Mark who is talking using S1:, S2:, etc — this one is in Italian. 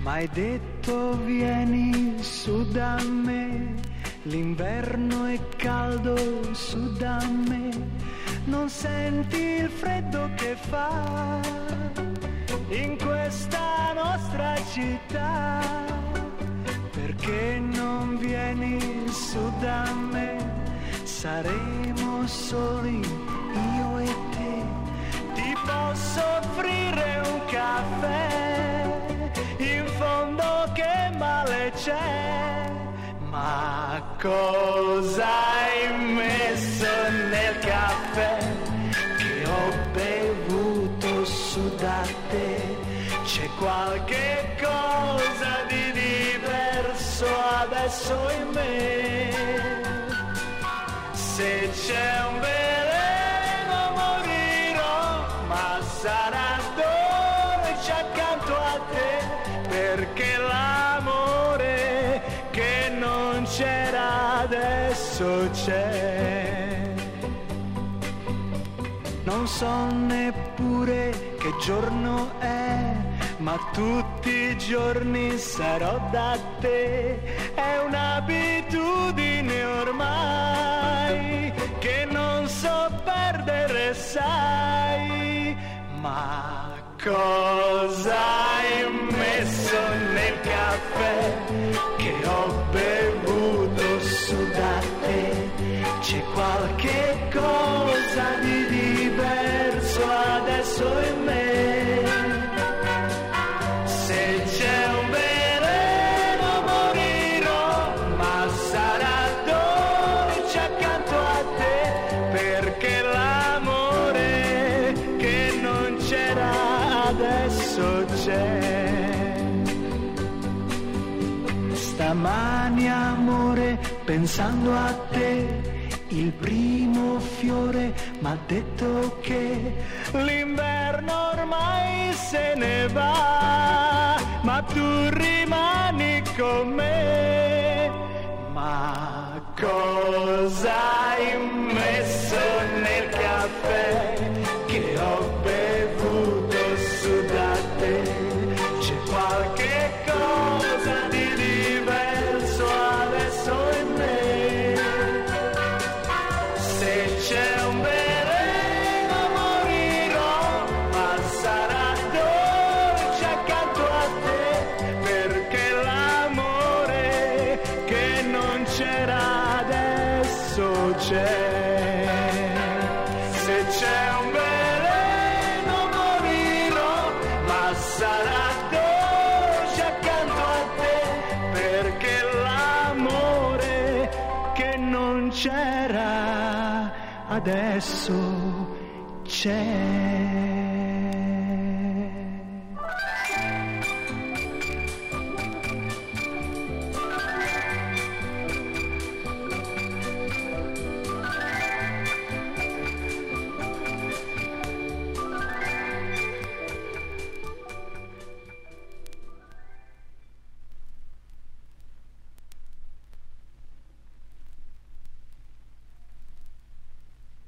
S1: M'hai detto vieni su da me, l'inverno è caldo su da me, non senti il freddo che fa in questa nostra città, perché non vieni su da me, saremo soli io e te, ti posso offrire un caffè, in fondo che male c'è, ma cosa hai messo nel caffè che ho bevuto su da te? C'è qualche cosa di diverso adesso in me, se c'è un veleno morirò, ma sarà dolce accanto a te, perché l'amore che non c'era adesso c'è. Non so neppure che giorno è, ma tutti i giorni sarò da te, è un'abitudine ormai che non so perdere, sai, ma cosa hai messo nel caffè che ho bevuto su da te? C'è qualche cosa di diverso adesso in me, se c'è un veleno morirò, ma sarà dolce accanto a te, perché l'amore che non c'era adesso c'è. Stamani amore, pensando a te, il primo fiore m'ha detto che l'inverno ormai se ne va, ma tu rimani con me. Ma cosa hai messo nel caffè che ho bevuto su da te? C'è qualche cosa di diverso adesso in me, se c'è un veleno morirò, ma sarà dolce accanto a te, perché l'amore che non c'era adesso c'è. Se c'è un veleno morirò, ma sarà dolce accanto a te, perché l'amore che non c'era adesso c'è.